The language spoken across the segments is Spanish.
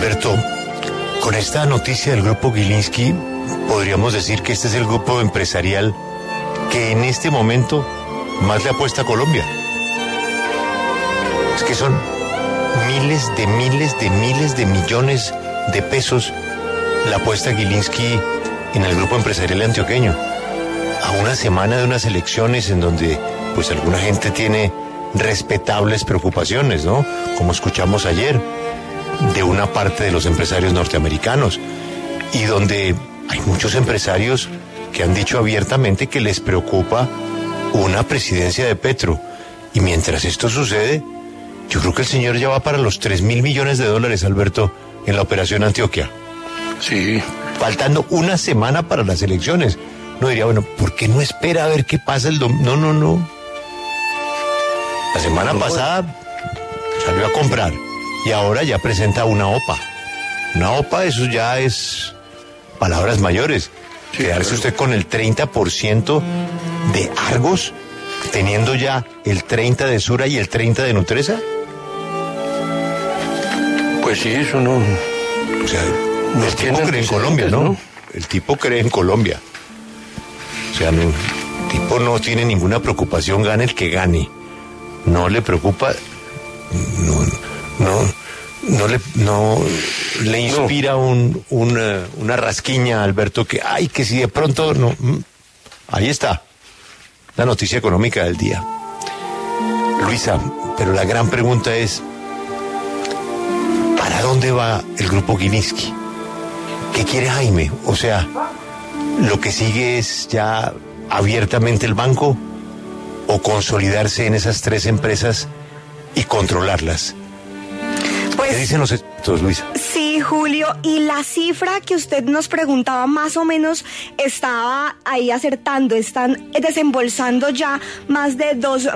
Alberto, con esta noticia del grupo Gilinski, podríamos decir que este es el grupo empresarial que en este momento más le apuesta a Colombia. Es que son miles de millones de pesos la apuesta Gilinski en el grupo empresarial antioqueño. A una semana de unas elecciones en donde pues alguna gente tiene respetables preocupaciones, ¿no? Como escuchamos ayer, de una parte de los empresarios norteamericanos, y donde hay muchos empresarios que han dicho abiertamente que les preocupa una presidencia de Petro. Y mientras esto sucede, yo creo que el señor ya va para los 3.000 millones de dólares, Alberto, en la operación Antioquia. Sí. Faltando una semana para las elecciones. No diría, bueno, ¿por qué no espera a ver qué pasa el domingo? No. La semana pasada salió a comprar y ahora ya presenta una OPA. Una OPA, eso ya es palabras mayores. Sí, quedarse usted con el 30% de Argos, teniendo ya el 30% de Sura y el 30% de Nutresa. Pues sí, eso no... O sea, el tipo cree en Colombia, ¿no? El tipo cree en Colombia. O sea, el tipo no tiene ninguna preocupación, gane el que gane. No le preocupa, no le inspira una rasquiña, Alberto, que que si de pronto no. Ahí está la noticia económica del día. Luisa, pero la gran pregunta es, ¿para dónde va el grupo Gilinski? ¿Qué quiere Jaime? O sea, ¿lo que sigue es ya abiertamente el banco o consolidarse en esas tres empresas y controlarlas? Pues, ¿qué dicen los expertos, Luisa? Sí, Julio, y la cifra que usted nos preguntaba más o menos estaba ahí acertando. Están desembolsando ya más de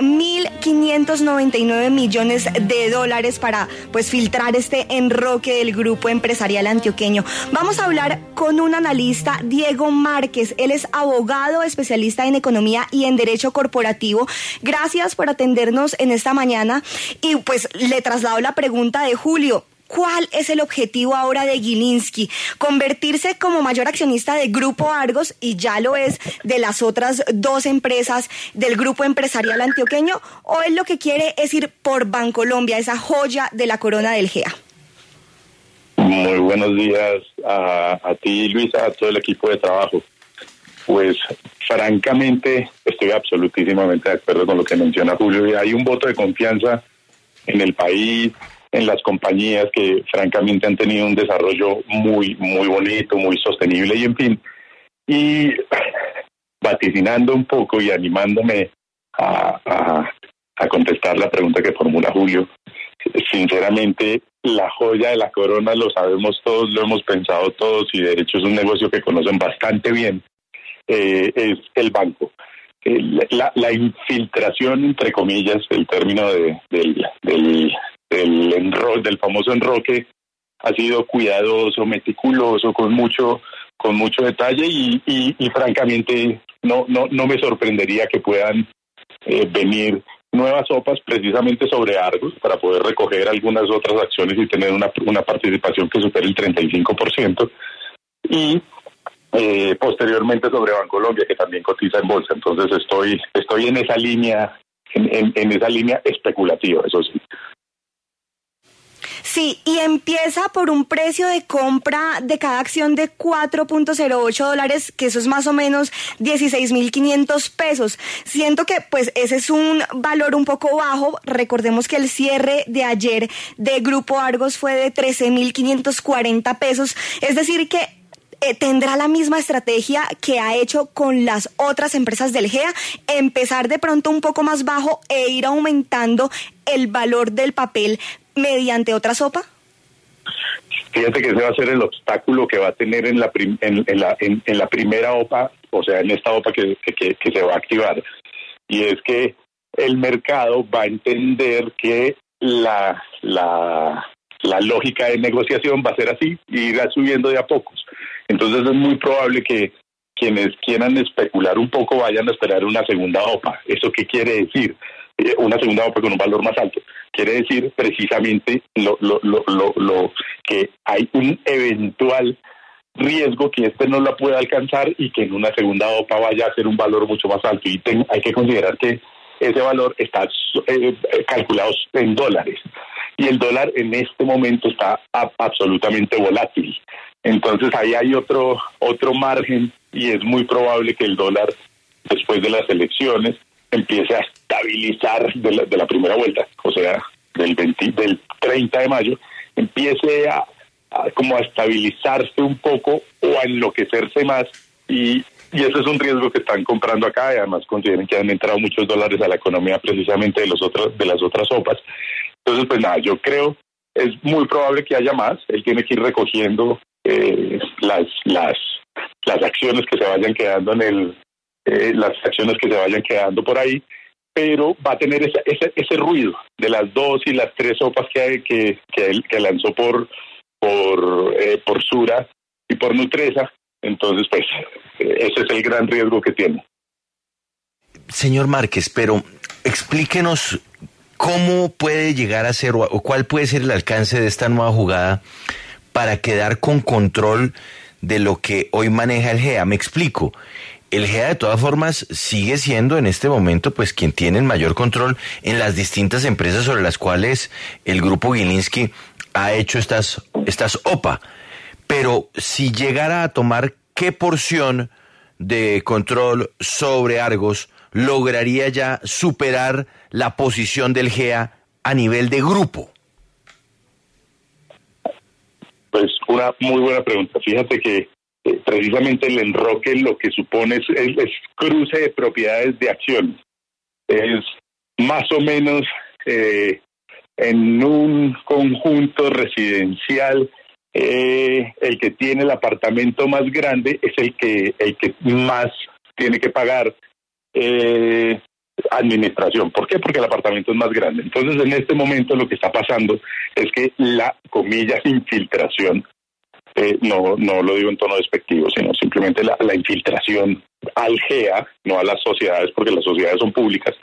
2.599 millones de dólares para pues filtrar este enroque del grupo empresarial antioqueño. Vamos a hablar con un analista, Diego Márquez. Él es abogado, especialista en economía y en derecho corporativo. Gracias por atendernos en esta mañana y pues le traslado la pregunta de Julio. ¿Cuál es el objetivo ahora de Gilinski? ¿Convertirse como mayor accionista de Grupo Argos, y ya lo es, de las otras dos empresas del grupo empresarial antioqueño? ¿O él lo que quiere es ir por Bancolombia, esa joya de la corona del GEA? Muy buenos días a ti, Luisa, a todo el equipo de trabajo. Pues, francamente, estoy absolutísimamente de acuerdo con lo que menciona Julio. Hay un voto de confianza en el país, en las compañías que francamente han tenido un desarrollo muy bonito, muy sostenible y en fin. Y vaticinando un poco y animándome a contestar la pregunta que formula Julio, sinceramente la joya de la corona lo sabemos todos, lo hemos pensado todos y de hecho es un negocio que conocen bastante bien, es el banco. La infiltración, entre comillas, el término del famoso enroque ha sido cuidadoso, meticuloso, con mucho detalle y francamente no me sorprendería que puedan venir nuevas OPAs precisamente sobre Argos para poder recoger algunas otras acciones y tener una participación que supere el 35% y posteriormente sobre Bancolombia, que también cotiza en bolsa. Entonces estoy en esa línea, en esa línea especulativa, eso sí. Sí, y empieza por un precio de compra de cada acción de $4.08, que eso es más o menos 16.500 pesos. Siento que pues ese es un valor un poco bajo. Recordemos que el cierre de ayer de Grupo Argos fue de 13.540 pesos. Es decir que tendrá la misma estrategia que ha hecho con las otras empresas del GEA, empezar de pronto un poco más bajo e ir aumentando el valor del papel mediante otra sopa. Fíjate que ese va a ser el obstáculo que va a tener en la primera OPA, o sea, en esta OPA que se va a activar. Y es que el mercado va a entender que la lógica de negociación va a ser así, y irá subiendo de a pocos. Entonces es muy probable que quienes quieran especular un poco vayan a esperar una segunda OPA. ¿Eso qué quiere decir? Una segunda OPA con un valor más alto. quiere decir precisamente lo que hay un eventual riesgo que este no la pueda alcanzar y que en una segunda OPA vaya a ser un valor mucho más alto. Y hay que considerar que ese valor está calculado en dólares. Y el dólar en este momento está absolutamente volátil. Entonces ahí hay otro margen y es muy probable que el dólar, después de las elecciones, empiece a estabilizar de la primera vuelta, o sea, del 30 de mayo, empiece a como a estabilizarse un poco o a enloquecerse más, y ese es un riesgo que están comprando acá, y además consideren que han entrado muchos dólares a la economía precisamente de las otras OPAs. Entonces, pues nada, yo creo es muy probable que haya más. Él tiene que ir recogiendo las acciones que se vayan quedando las acciones que se vayan quedando por ahí, pero va a tener ese ruido de las 2 y las 3 OPAs que lanzó por Sura y por Nutresa. Entonces, pues, ese es el gran riesgo que tiene. Señor Márquez, pero explíquenos cómo puede llegar a ser o cuál puede ser el alcance de esta nueva jugada para quedar con control de lo que hoy maneja el GEA. Me explico. El GEA de todas formas sigue siendo en este momento pues quien tiene el mayor control en las distintas empresas sobre las cuales el grupo Gilinski ha hecho estas OPA. Pero si llegara a tomar, ¿qué porción de control sobre Argos lograría ya superar la posición del GEA a nivel de grupo? Pues una muy buena pregunta. Fíjate que precisamente el enroque lo que supone es cruce de propiedades de acciones. Es más o menos en un conjunto residencial, el que tiene el apartamento más grande es el que más tiene que pagar administración. ¿Por qué? Porque el apartamento es más grande. Entonces, en este momento lo que está pasando es que la, comillas, infiltración, no lo digo en tono despectivo, sino simplemente la infiltración al GEA, no a las sociedades, porque las sociedades son públicas,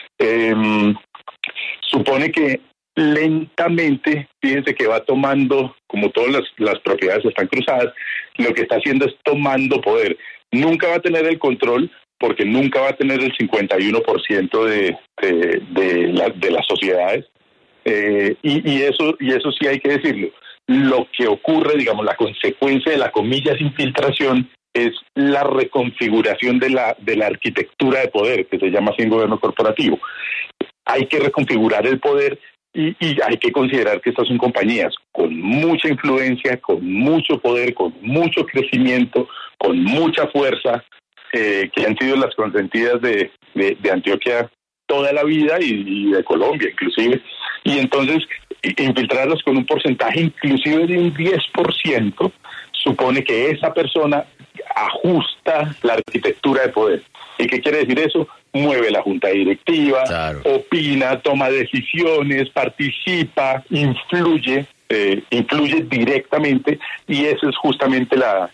supone que lentamente, fíjense que va tomando, como todas las propiedades están cruzadas, lo que está haciendo es tomando poder. Nunca va a tener el control, porque nunca va a tener el 51% de las sociedades, y eso sí hay que decirlo. Lo que ocurre, digamos, la consecuencia de la, comillas, infiltración es la reconfiguración de la arquitectura de poder, que se llama así en gobierno corporativo. Hay que reconfigurar el poder y hay que considerar que estas son compañías con mucha influencia, con mucho poder, con mucho crecimiento, con mucha fuerza, que han sido las consentidas de Antioquia toda la vida y de Colombia inclusive. Y entonces infiltrarlas con un porcentaje inclusive de un 10% supone que esa persona ajusta la arquitectura de poder. ¿Y qué quiere decir eso? Mueve la junta directiva, claro, opina, toma decisiones, participa, influye directamente, y eso es justamente la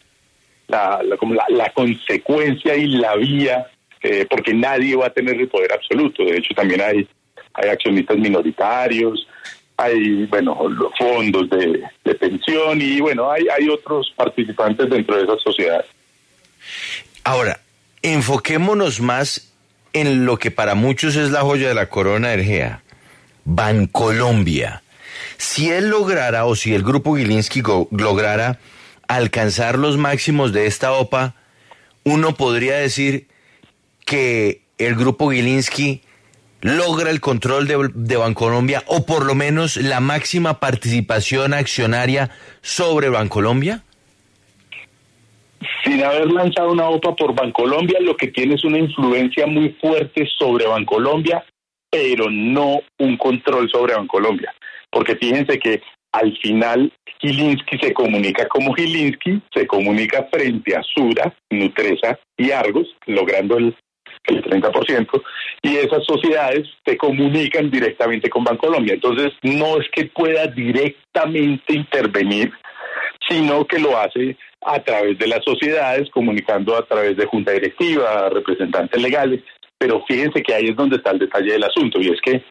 consecuencia y la vía, porque nadie va a tener el poder absoluto. De hecho, también hay accionistas minoritarios, hay, los fondos de pensión y, hay otros participantes dentro de esas sociedades. Ahora, enfoquémonos más en lo que para muchos es la joya de la corona del GEA, Bancolombia. Si él lograra, o si el grupo Gilinski lograra alcanzar los máximos de esta OPA, uno podría decir que el grupo Gilinski logra el control de Bancolombia, o por lo menos la máxima participación accionaria sobre Bancolombia. Sin haber lanzado una OPA por Bancolombia, lo que tiene es una influencia muy fuerte sobre Bancolombia, pero no un control sobre Bancolombia. Porque fíjense que al final Gilinski se comunica como Gilinski, se comunica frente a Sura, Nutresa y Argos, logrando el 30%, y esas sociedades se comunican directamente con Bancolombia. Entonces, no es que pueda directamente intervenir, sino que lo hace a través de las sociedades, comunicando a través de junta directiva, representantes legales. Pero fíjense que ahí es donde está el detalle del asunto, y es que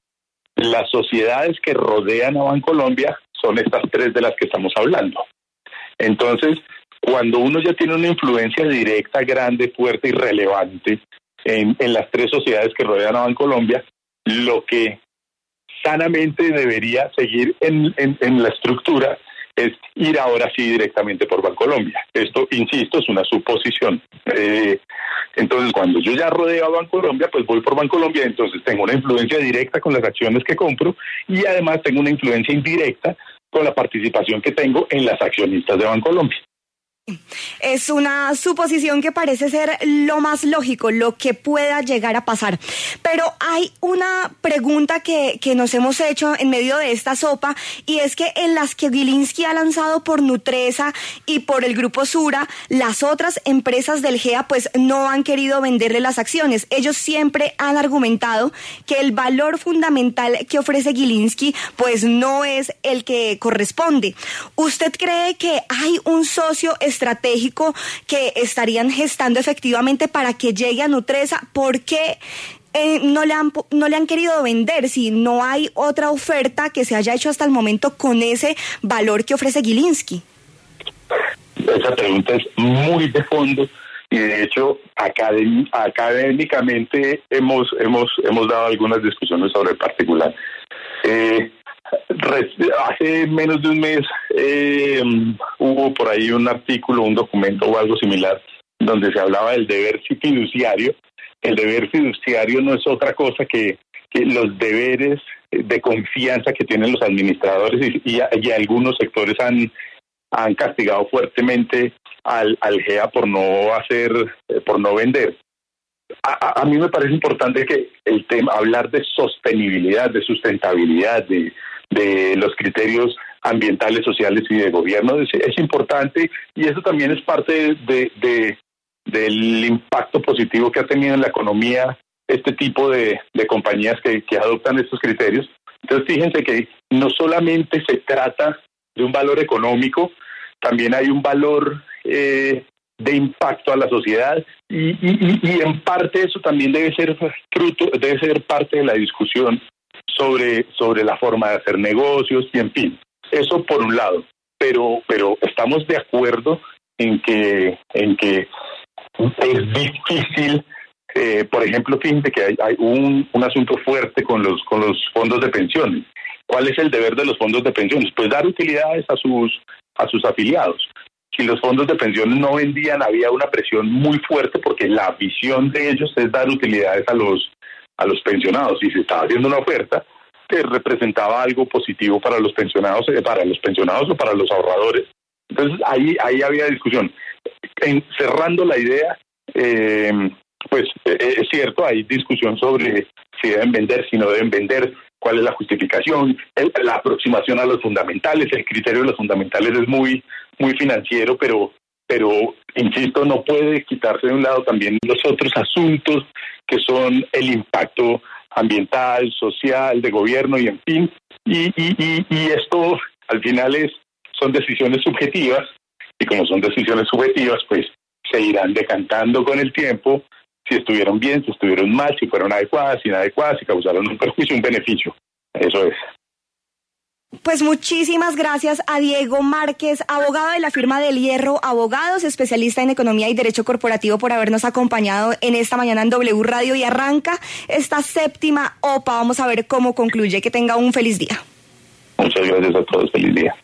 las sociedades que rodean a Bancolombia son estas tres de las que estamos hablando. Entonces, cuando uno ya tiene una influencia directa, grande, fuerte y relevante en las tres sociedades que rodean a Bancolombia, lo que sanamente debería seguir en la estructura es ir ahora sí directamente por Bancolombia. Esto, insisto, es una suposición. Entonces, cuando yo ya rodeo a Bancolombia, pues voy por Bancolombia, entonces tengo una influencia directa con las acciones que compro y además tengo una influencia indirecta con la participación que tengo en las accionistas de Bancolombia. Es una suposición que parece ser lo más lógico, lo que pueda llegar a pasar. Pero hay una pregunta que nos hemos hecho en medio de esta sopa, y es que en las que Gilinski ha lanzado por Nutresa y por el Grupo Sura, las otras empresas del GEA pues no han querido venderle las acciones. Ellos siempre han argumentado que el valor fundamental que ofrece Gilinski pues no es el que corresponde. ¿Usted cree que hay un socio estratégico que estarían gestando efectivamente para que llegue a Nutresa? ¿Por qué no le han querido vender si no hay otra oferta que se haya hecho hasta el momento con ese valor que ofrece Gilinski? Esa pregunta es muy de fondo y de hecho académicamente hemos dado algunas discusiones sobre el particular. Hace menos de un mes hubo por ahí un artículo, un documento o algo similar donde se hablaba del deber fiduciario. El deber fiduciario no es otra cosa que los deberes de confianza que tienen los administradores y algunos sectores han castigado fuertemente al GEA por no vender. A mí me parece importante que el tema, hablar de sostenibilidad, de sustentabilidad, de los criterios ambientales, sociales y de gobierno es importante, y eso también es parte del impacto positivo que ha tenido en la economía este tipo de compañías que adoptan estos criterios. Entonces fíjense que no solamente se trata de un valor económico, también hay un valor de impacto a la sociedad y en parte eso también debe ser parte de la discusión sobre la forma de hacer negocios y en fin, eso por un lado, pero estamos de acuerdo en que es difícil. Por ejemplo, fíjense que hay un asunto fuerte con los fondos de pensiones. ¿Cuál es el deber de los fondos de pensiones? Pues dar utilidades a sus afiliados. Si los fondos de pensiones no vendían, había una presión muy fuerte porque la visión de ellos es dar utilidades a los pensionados, y se estaba haciendo una oferta que representaba algo positivo para los pensionados o para los ahorradores. Entonces ahí había discusión. Cerrando la idea, pues es cierto, hay discusión sobre si deben vender, si no deben vender, cuál es la justificación, la aproximación a los fundamentales. El criterio de los fundamentales es muy, muy financiero, pero insisto, no puede quitarse de un lado también los otros asuntos que son el impacto ambiental, social, de gobierno y en fin. Y esto al final son decisiones subjetivas, y como son decisiones subjetivas, pues se irán decantando con el tiempo si estuvieron bien, si estuvieron mal, si fueron adecuadas, inadecuadas, si causaron un perjuicio, un beneficio. Eso es. Pues muchísimas gracias a Diego Márquez, abogado de la firma del Hierro Abogados, especialista en economía y derecho corporativo, por habernos acompañado en esta mañana en W Radio. Y arranca esta séptima OPA. Vamos a ver cómo concluye. Que tenga un feliz día. Muchas gracias a todos. Feliz día.